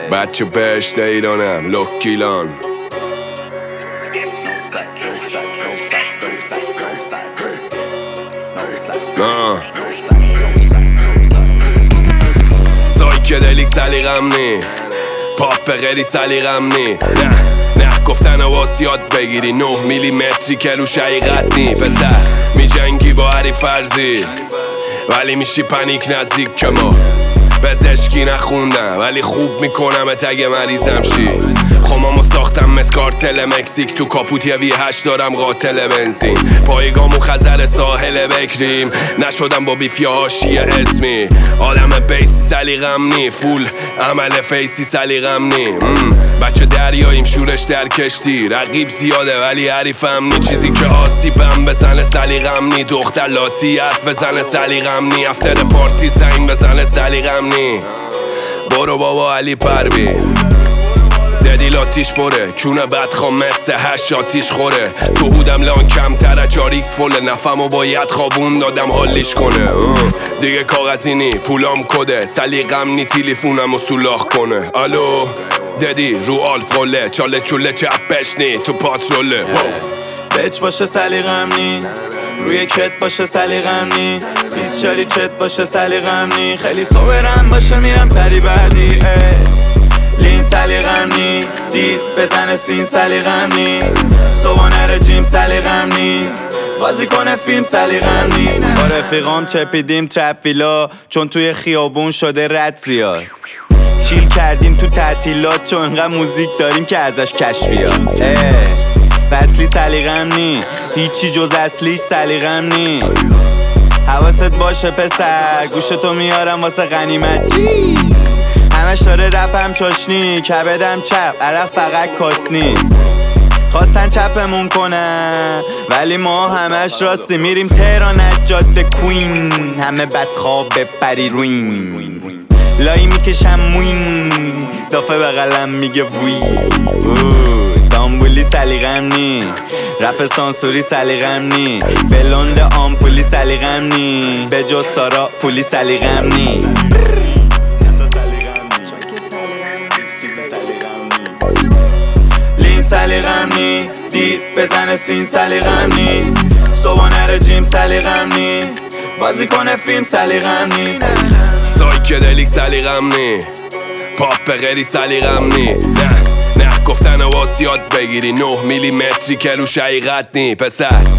بچه بهشت ایرانم لوکیلان سایکدلیک سلیقم نی پاپ غیری سلیقم نی نه گفتن واس یاد بگیری 9 میلیمتری که روش حقیقت نی پسر می جنگی با هری فرضی ولی میشی پنیک نزدیک که ما پزشکی نخوندم ولی خوب میکنم اگه مریضم شی خمامو ساختم مثل کارتل مکزیک تو کاپوت یه V8 دارم قاتل بنزین پایگامو خزر ساحل بکریم نشدم با بیفی حاشیه اسمی آدم بیسی سلیقم نی فول عمل فیسی سلیقم نی بچه دریاییم شورش در کشتی رقیب زیاده ولی حریفم نی چیزی که آسیبم بزنه سلیقم نی دختر لاتی حرف بزنه سلیقم نی افتر پارتی زنگ بزنه سلیقم نی برو بابا علی پروین ددیل آتیش پره کونه بدخوام مثل 8 آتیش خوره تو هودم لان کمتره 4x فله نفمو باید خوابون دادم حالیش کنه دیگه کاغذی نی پولام کده سلیقم نی تیلیفونمو سولاخ کنه الو ددی رو آلف قله چاله چوله چپش نی تو پاتروله بچ باشه سلیقم نی روی کت باشه سلیقم نی 24 چت باشه سلیقم نی خیلی صبرم باشه میرم سری بعدی لین سلیقم نی دید بزنه سین سلیقم نی صبحانه رو جیم سلیقم نی بازی کنه فیلم سلیقم نی با رفیقام چپیدیم ترپ ویلا چون توی خیابون شده رد زیاد چیل کردیم تو تعطیلات چون انقدر موزیک داریم که ازش کش بیاد فصلی سلیقم نی هیچی جز اصلیش سلیقم نی حواست باشه پسر گوشتو میارم واسه غنیمت همش داره رپم چاشنی کبدم چپ عرق فقط کاسنی خواستن چپمون کنن ولی ما همش راستی میریم تهران از جاده کوین همه بدخواب بپری روین لایی میکشم موین دافه بغلم میگه وی دامبولی سلیقم نی رپ سانسوری سلیقم نی بلند آمپولی سلیقم نی به جز سارا پولی سلیقم نی لین سلیقم نی دید بزنه سین سلیقم نی صبحانه رو جیم سلیقم نی بازی کنه فیلم سلیقم نی سایکدلیک سلیقم نی پاپ غیری سلیقم نی نه گفتن واس یاد بگیری 9 میلیمتری که روش حقیقت نی پسر